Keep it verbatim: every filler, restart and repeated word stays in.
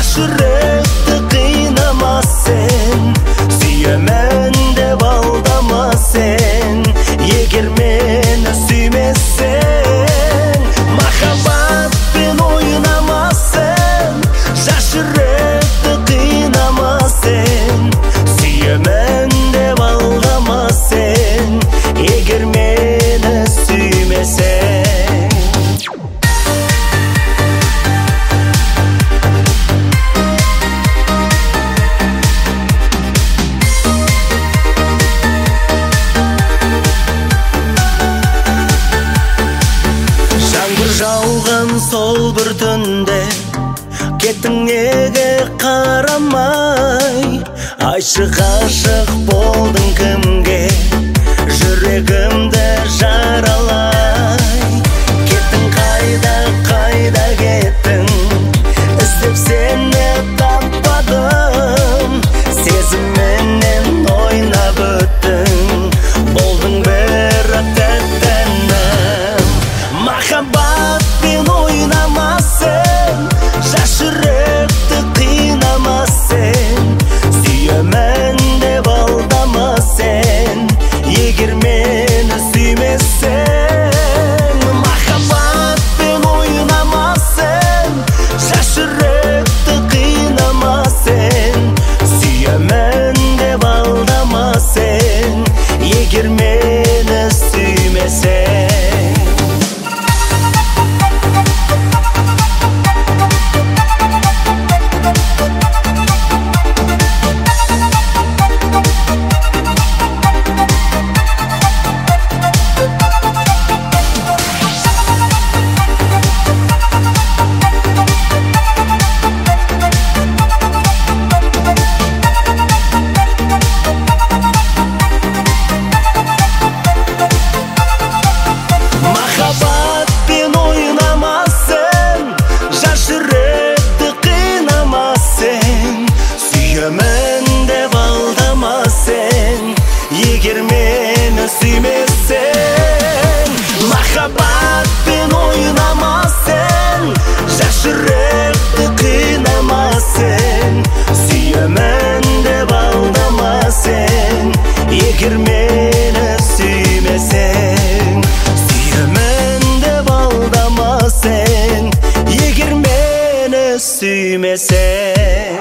Жашырықты қинама сен, сүйемін деп алдама сен. Егер мені сүймесең, махаббатпен ойнама сен. Жашырықты қинама сен, сүйемін деп алдама сен. Егер мені сүймесең. Жауған сол бір түнде кеттің неге қарамай? Айшы ғашық болдың кімге, жүрегімді жаралай. Кеттің қайда, қайда кеттің, іздеп сені таппадым. Сезімменен ойнап өттің, болдың бірақ тәттәнім. Махаббатпен ойнама сен, жашырықты қинама сен. Сүйемін деп алдама сен, егер мені сүймесең. Махаббатпен ойнама сен, жашырықты қинама сен. Сүйемін деп алдама сен, егер мені сүймесең. Махаббатпен ойнама сен, жашырықты қинама сен. Сүйемін деп алдама сен, егер мені сүймесең. Махаббатпен ойнама сен, жашырықты қинама сен. Сүйемін деп алдама сен, егер мені сүймесең. Сүйемін деп алдама сен, егер мені сүймесең.